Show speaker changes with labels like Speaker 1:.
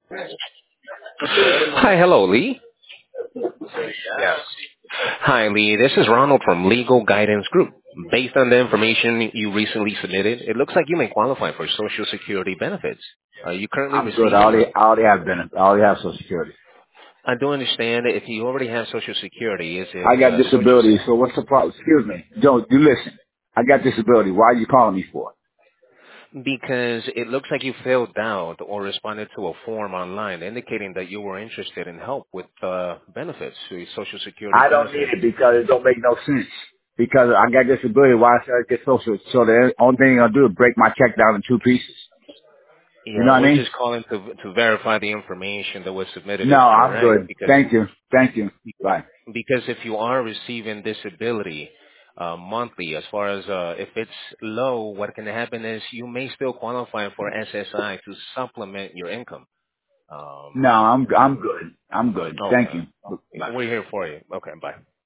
Speaker 1: Hi, hello, Lee.
Speaker 2: Yes.
Speaker 1: Hi, Lee. This is Ronald from Legal Guidance Group. Based on the information you recently submitted, it looks like you may qualify for Social Security benefits. Are you currently
Speaker 2: I'm good. I
Speaker 1: receiving?
Speaker 2: already have benefits. I already have Social Security.
Speaker 1: I do understand that if you already have Social Security, is it
Speaker 2: I got
Speaker 1: Social
Speaker 2: disability, so what's the problem? Excuse me. Joe, you listen. I got disability. Why are you calling me for?
Speaker 1: because it looks like you filled out or responded to a form online indicating that you were interested in help with benefits, Social Security
Speaker 2: I don't need
Speaker 1: benefits.
Speaker 2: it because it don't make no sense. Because I got disability, why should I get Social? So the only thing I'll do is break my check down in two pieces. You know
Speaker 1: Yeah,
Speaker 2: what I
Speaker 1: we're
Speaker 2: mean?
Speaker 1: just calling to verify the information that was submitted
Speaker 2: No,
Speaker 1: is
Speaker 2: I'm
Speaker 1: correct
Speaker 2: good. Thank you. Thank you. Bye.
Speaker 1: because if you are receiving disability monthly, as far as if it's low, what can happen is you may still qualify for SSI to supplement your income.
Speaker 2: No,
Speaker 1: Um,
Speaker 2: I'm good. I'm good. Thank
Speaker 1: okay,
Speaker 2: you. Bye.
Speaker 1: we're here for you. Okay, bye.